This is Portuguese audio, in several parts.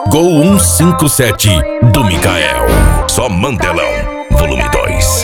Gol 157 do Mikael. Só Mandelão, volume 2.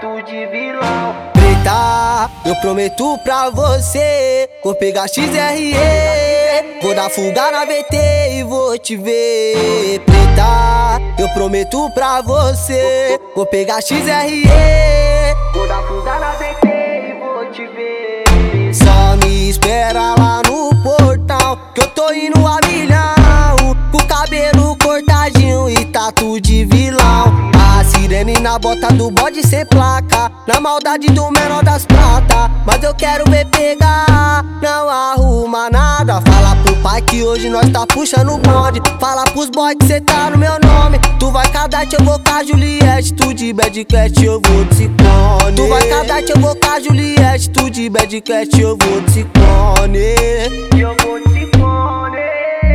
Preta, eu prometo pra você, vou pegar XRE, vou dar fuga na VT e vou te ver. Preta, eu prometo pra você, vou pegar XRE, vou dar fuga na VT e vou te ver. Só me espera lá no portal, que eu tô indo a milhão, com o cabelo cortadinho e tatu de vilão. A sirene na bota do bode sem placa, na maldade do menor das pratas. Mas eu quero ver pegar, não arruma nada. Fala pro pai que hoje nós tá puxando o bonde. Fala pros boys que cê tá no meu nome. Tu vai cadete, eu vou com a Juliette. Tu de Bad Cat, eu vou de Ciclone. Tu vai cadete, eu vou com a Juliette. Tu de Bad Cat, eu vou de Ciclone. Eu vou de Ciclone.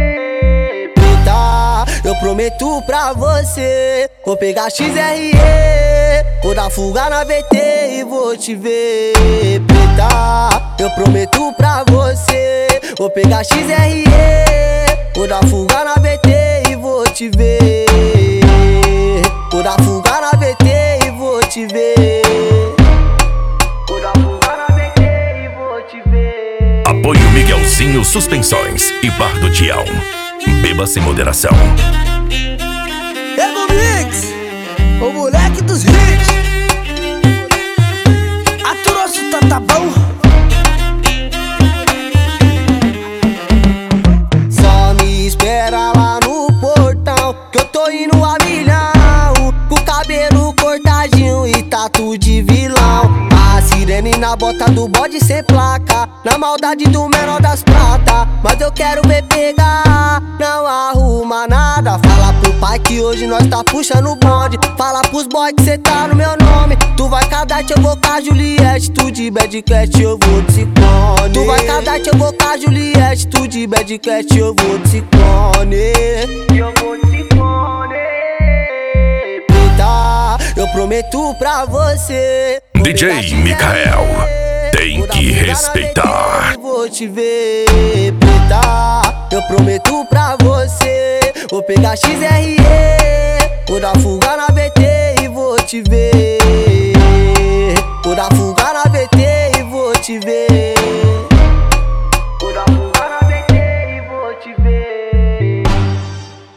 Preta, eu prometo pra você, vou pegar XRE, vou dar fuga na VT e vou te ver. Preta, eu prometo pra você, vou pegar XRE, vou dar fuga na VT e vou te ver. Vou dar fuga na VT e vou te ver. Vou dar fuga na VT e vou te ver. Apoio Miguelzinho Suspensões e Bar do Tião. Beba sem moderação. Ego Mix, o moleque dos hits. Aturoso tá bom. Só me espera lá no portão, que eu tô indo a milhão, com o cabelo cortadinho e tatu de vilão. A sirene na bota do bode sem placa, na maldade do menor das pratas. Mas eu quero ver pegar, não arruma nada. Fala pro pai que hoje nós tá puxando o bonde. Fala pros boys que cê tá no meu nome. Tu vai cadete, eu vou com a Juliette. Tu de Bad Cat, eu vou de Ciclone. Tu vai cadete, eu vou com a Juliette. Tu de Bad Cat, eu vou de Ciclone. Eu vou de Ciclone. Preta, eu prometo pra você, DJ Mikael, tem que respeitar. vou te ver. Preta, eu prometo pra você, vou pegar XRE, vou dar fuga na VT e vou te ver.